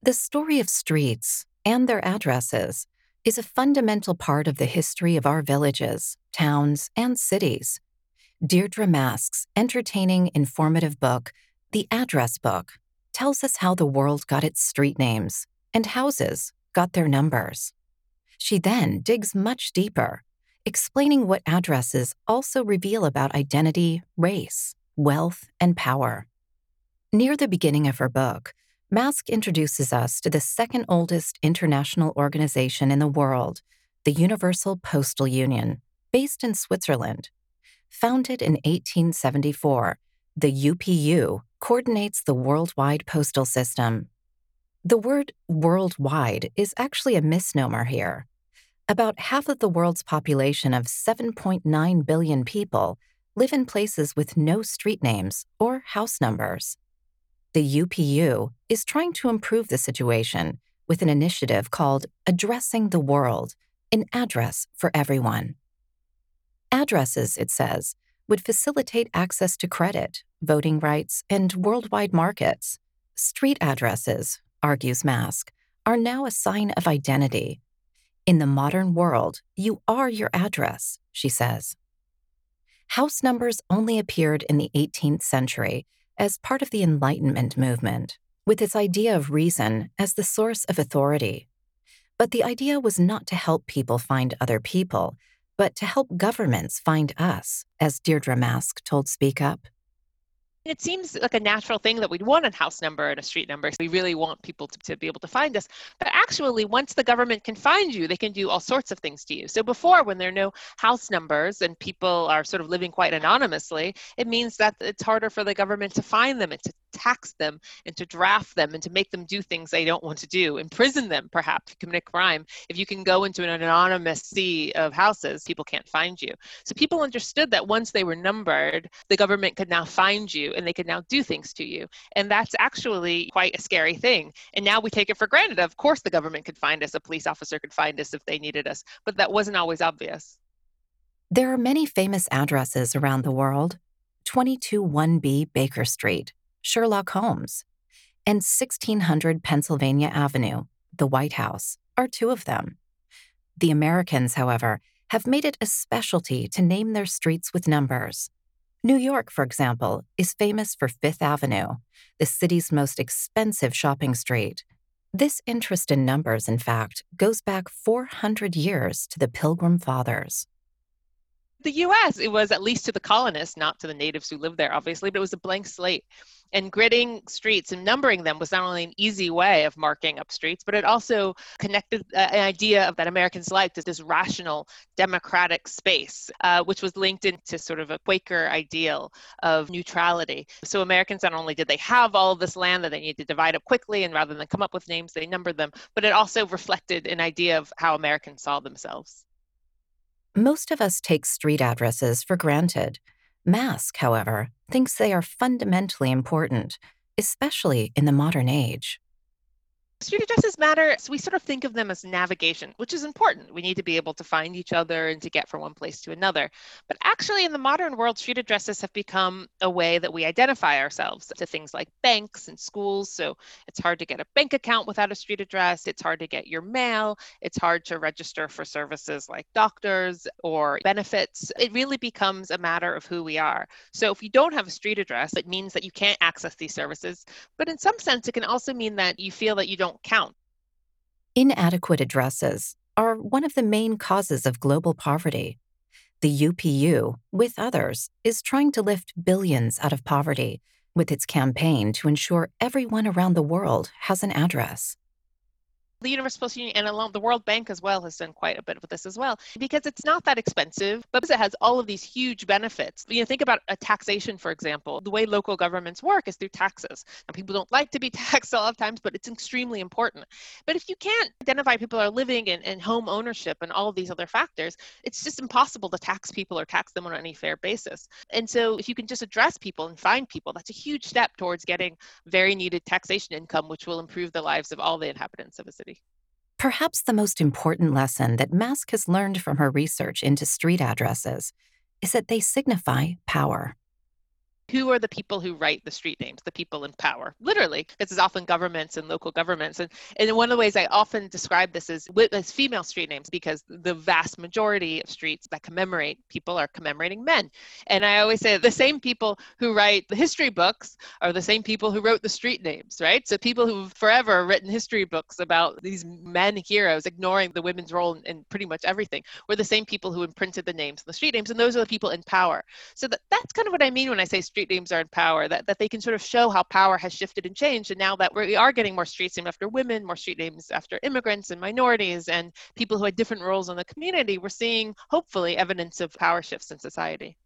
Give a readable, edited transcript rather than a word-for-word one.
The story of streets and their addresses is a fundamental part of the history of our villages, towns, and cities. Deirdre Mask's entertaining, informative book, The Address Book, tells us how the world got its street names and houses got their numbers. She then digs much deeper, explaining what addresses also reveal about identity, race, wealth, and power. Near the beginning of her book, Mask introduces us to the second oldest international organization in the world, the Universal Postal Union, based in Switzerland. Founded in 1874, the UPU coordinates the worldwide postal system. The word worldwide is actually a misnomer here. About half of the world's population of 7.9 billion people live in places with no street names or house numbers. The UPU is trying to improve the situation with an initiative called Addressing the World, an address for everyone. Addresses, it says, would facilitate access to credit, voting rights, and worldwide markets. Street addresses, argues Mask, are now a sign of identity. In the modern world, you are your address, she says. House numbers only appeared in the 18th century as part of the Enlightenment movement, with its idea of reason as the source of authority. But the idea was not to help people find other people, but to help governments find us, as Deirdre Mask told Speak Up. It seems like a natural thing that we'd want a house number and a street number. We really want people to be able to find us. But actually, once the government can find you, they can do all sorts of things to you. So before, when there are no house numbers and people are sort of living quite anonymously, it means that it's harder for the government to find them and to tax them and to draft them and to make them do things they don't want to do, imprison them perhaps, commit a crime. If you can go into an anonymous sea of houses, people can't find you. So people understood that once they were numbered, the government could now find you and they could now do things to you. And that's actually quite a scary thing. And now we take it for granted. Of course, the government could find us, a police officer could find us if they needed us, but that wasn't always obvious. There are many famous addresses around the world: 221B Baker Street, Sherlock Holmes, and 1600 Pennsylvania Avenue, the White House, are two of them. The Americans, however, have made it a specialty to name their streets with numbers. New York, for example, is famous for Fifth Avenue, the city's most expensive shopping street. This interest in numbers, in fact, goes back 400 years to the Pilgrim Fathers. The US, it was at least to the colonists, not to the natives who lived there, obviously, but it was a blank slate. And gridding streets and numbering them was not only an easy way of marking up streets, but it also connected an idea of that Americans liked as this rational, democratic space, which was linked into sort of a Quaker ideal of neutrality. So Americans, not only did they have all of this land that they needed to divide up quickly, and rather than come up with names, they numbered them, but it also reflected an idea of how Americans saw themselves. Most of us take street addresses for granted. Mask, however, thinks they are fundamentally important, especially in the modern age. Street addresses matter. So we sort of think of them as navigation, which is important. We need to be able to find each other and to get from one place to another. But actually, in the modern world, street addresses have become a way that we identify ourselves to things like banks and schools. So it's hard to get a bank account without a street address. It's hard to get your mail. It's hard to register for services like doctors or benefits. It really becomes a matter of who we are. So if you don't have a street address, it means that you can't access these services. But in some sense, it can also mean that you feel that you don't count. Inadequate addresses are one of the main causes of global poverty. The UPU, with others, is trying to lift billions out of poverty with its campaign to ensure everyone around the world has an address. The Universal Postal Union and along the World Bank as well has done quite a bit with this as well, because it's not that expensive, but it has all of these huge benefits. Think about a taxation, for example. The way local governments work is through taxes. And people don't like to be taxed a lot of times, but it's extremely important. But if you can't identify people are living in home ownership and all of these other factors, it's just impossible to tax people or tax them on any fair basis. And so if you can just address people and find people, that's a huge step towards getting very needed taxation income, which will improve the lives of all the inhabitants of a city. Perhaps the most important lesson that Mask has learned from her research into street addresses is that they signify power. who are the people who write the street names, the people in power, literally, because it's often governments and local governments. And one of the ways I often describe this is as female street names, because the vast majority of streets that commemorate people are commemorating men. And I always say the same people who write the history books are the same people who wrote the street names, right? So people who've forever written history books about these men heroes, ignoring the women's role in pretty much everything, were the same people who imprinted the names and the street names. And those are the people in power. So that's kind of what I mean when I say street names are in power, that they can sort of show how power has shifted and changed. And now that we are getting more streets named after women, more street names after immigrants and minorities and people who had different roles in the community, we're seeing hopefully evidence of power shifts in society.